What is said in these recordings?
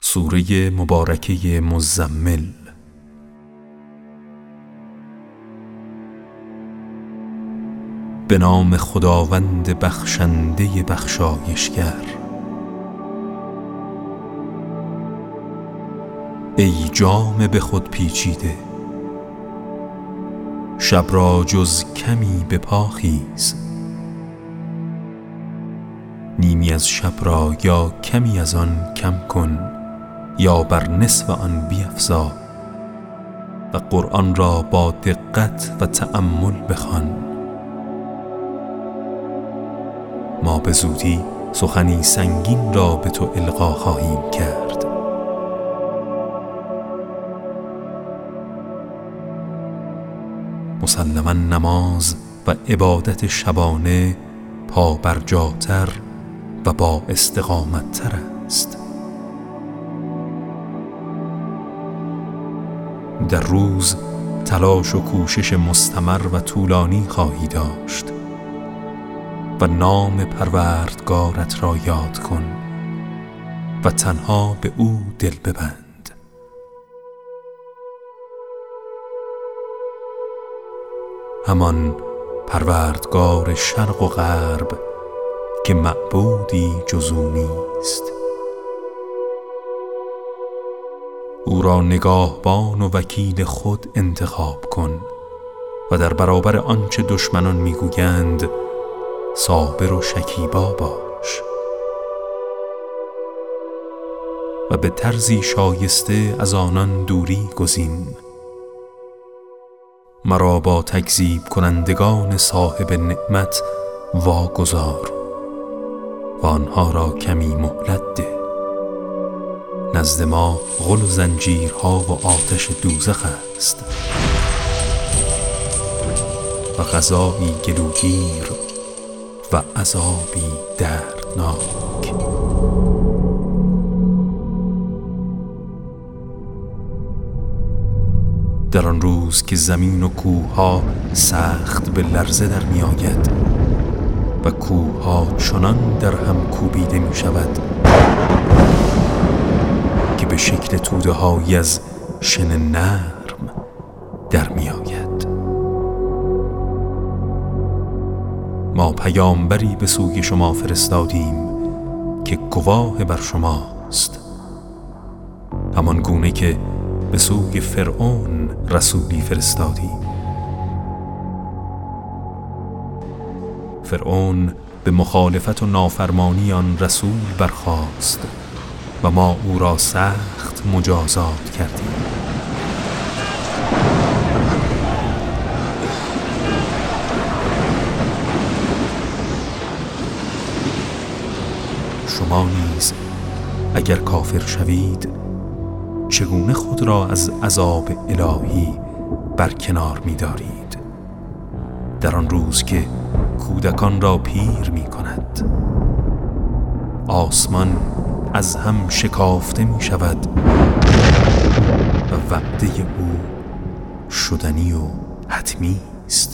سوره مبارکه مزمل. به نام خداوند بخشنده بخشایشگر. ای جام به خود پیچیده، شب را جز کمی به پا خیز. نیمی از شب را یا کمی از آن کم کن، یا بر نصف آن بیفزا و قرآن را با دقت و تأمل بخوان. ما به زودی سخنی سنگین را به تو القا خواهیم کرد. مسلماً نماز و عبادت شبانه پا برجاتر و با استقامت تر است. در روز تلاش و کوشش مستمر و طولانی خواهی داشت و نام پروردگارت را یاد کن و تنها به او دل ببند. همان پروردگار شرق و غرب که معبودی جز او نیست. او را نگاهبان و وکیل خود انتخاب کن و در برابر آنچه دشمنان میگویند صابر و شکیبا باش و به طرزی شایسته از آنان دوری گزین. مرا با تکذیب کنندگان صاحب نعمت واگذار و آنها را کمی مهلت ده. نزد ما غل و زنجیرها و آتش دوزخ است و غذایی گلوگیر و عذابی دردناک. در آن روز که زمین و کوه‌ها سخت به لرزه در می آید و کوه‌ها چنان در هم کوبیده می شود که به شکل توده‌هایی از شن نرم در می آید. ما پیامبری به سوی شما فرستادیم که گواه بر شماست، همان گونه که به سوی فرعون رسولی فرستادیم. فرعون به مخالفت و نافرمانی آن رسول برخاست و ما او را سخت مجازات کردیم. شما نیز اگر کافر شوید چگونه خود را از عذاب الهی برکنار می دارید در آن روز که کودکان را پیر می کند، آسمان از هم شکافته می شود و وعده او شدنی و حتمی است.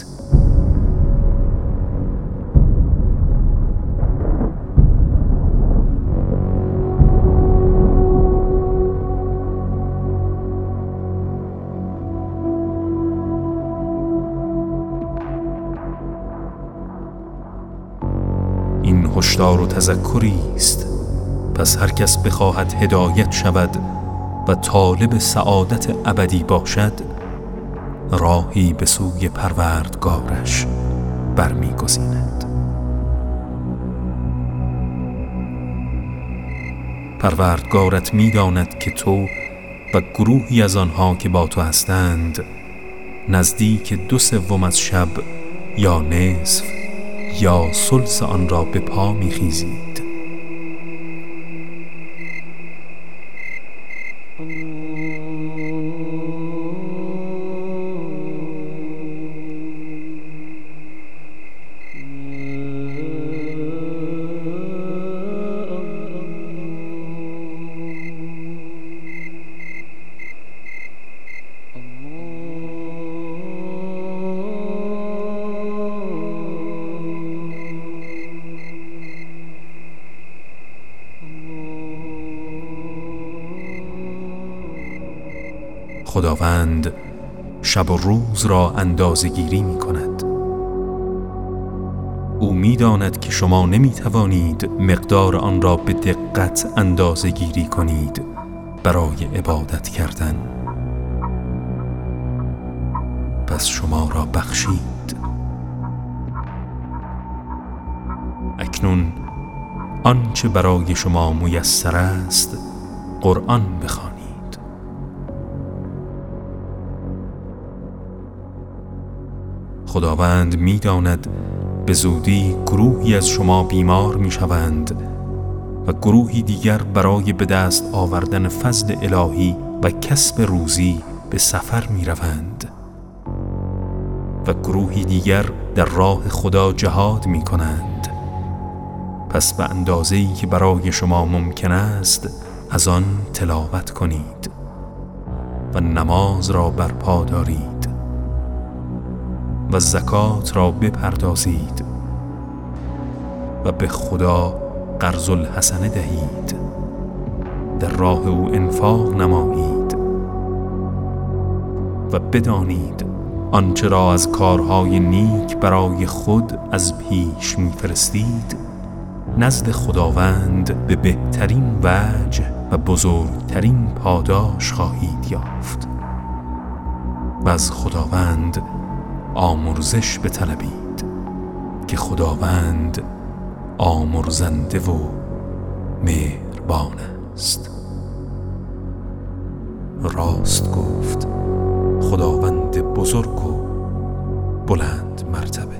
این هشدار و تذکری است، پس هر کس بخواهد هدایت شود و طالب سعادت ابدی باشد راهی به سوی پروردگارش برمی‌گزیند. پروردگارت می‌داند که تو و گروهی از آنها که با تو هستند نزدیک 2/3 از شب یا نصف یا ثلث آن را به پا می‌خیزید. خداوند شب و روز را اندازه‌گیری می‌کند. او می‌داند که شما نمی‌توانید مقدار آن را به دقت اندازه‌گیری کنید برای عبادت کردن. پس شما را بخشید. اکنون آنچه برای شما میسر است قرآن بخوانید. خداوند می‌داند به زودی گروهی از شما بیمار می‌شوند و گروهی دیگر برای به دست آوردن فضل الهی و کسب روزی به سفر می‌روند و گروهی دیگر در راه خدا جهاد می‌کنند. پس به اندازه‌ای که برای شما ممکن است از آن تلاوت کنید و نماز را برپا دارید و زکات را بپردازید و به خدا قرض الحسنه دهید، در راه او انفاق نمایید و بدانید آنچه را از کارهای نیک برای خود از پیش می‌فرستید نزد خداوند به بهترین وجه و بزرگترین پاداش خواهید یافت و از خداوند آمرزش بطلبید که خداوند آمرزنده و مهربان است. راست گفت خداوند بزرگ و بلند مرتبه.